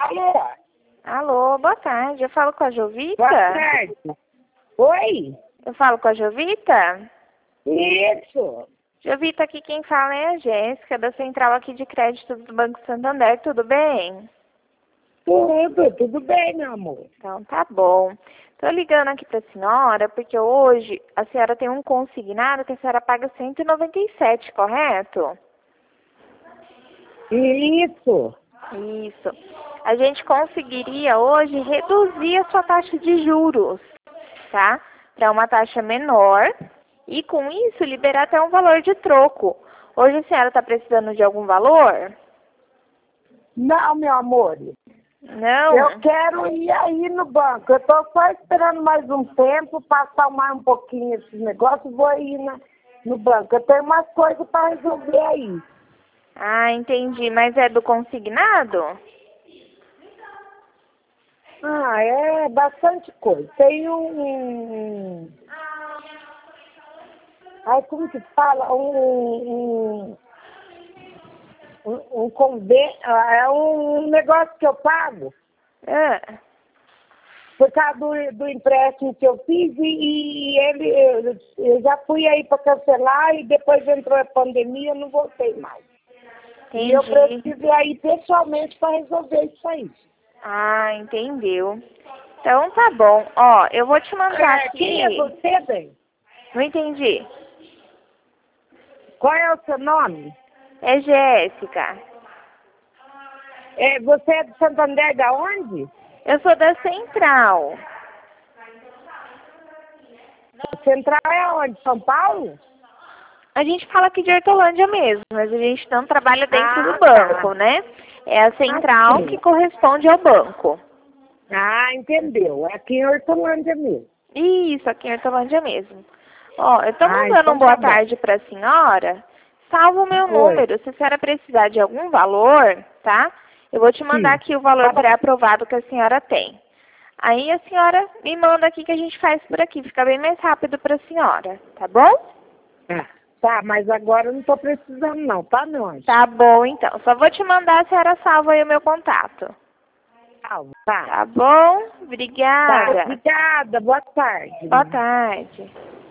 Alô? Alô, boa tarde. Eu falo com a Jovita? Boa tarde. Oi? Eu falo com a Jovita? Isso. Jovita, aqui quem fala é a Jéssica, da Central aqui de Crédito do Banco Santander. Tudo bem? Tudo bem, meu amor. Então tá bom. Tô ligando aqui pra senhora porque hoje a senhora tem um consignado que a senhora paga 197, correto? Isso. Isso. A gente conseguiria hoje reduzir a sua taxa de juros, tá? Para uma taxa menor e com isso liberar até um valor de troco. Hoje a senhora está precisando de algum valor? Não, meu amor. Não? Eu quero ir aí no banco. Eu tô só esperando mais um tempo, passar mais um pouquinho esses negócios, vou ir no banco. Eu tenho umas coisas para resolver aí. Ah, entendi. Mas é do consignado? Ah, é bastante coisa. Tem ai, como que fala? Um convênio, é um negócio que eu pago Ah, por causa do empréstimo que eu fiz eu já fui aí para cancelar e depois entrou a pandemia, eu não voltei mais. entendi. E eu preciso ir aí pessoalmente para resolver isso aí. Ah, entendeu. Então tá bom. Ó, eu vou te mandar aqui. Quem é você, bem? Não entendi. Qual é o seu nome? É Jéssica. Você é de Santander, da onde? Eu sou da Central. Central é onde? São Paulo? A gente fala aqui de Hortolândia mesmo, mas a gente não trabalha dentro do Tá. banco, né? É a central Sim. que corresponde ao banco. Ah, entendeu. É aqui em Hortolândia mesmo. Isso, aqui em Hortolândia mesmo. Ó, eu tô mandando Então um boa tá bom. tarde pra senhora. Salva o meu Oi. número. Se a senhora precisar de algum valor, tá? Eu vou te mandar Sim. aqui o valor Tá bom. pré-aprovado que a senhora tem. Aí a senhora me manda aqui que a gente faz por aqui. Fica bem mais rápido pra senhora, tá bom? Tá, mas agora eu não tô precisando não, tá, meu anjo? Tá bom, então. Só vou te mandar, a senhora salva aí o meu contato. Tá. Tá bom? Tá, Obrigada. obrigada. Boa tarde. Boa tarde.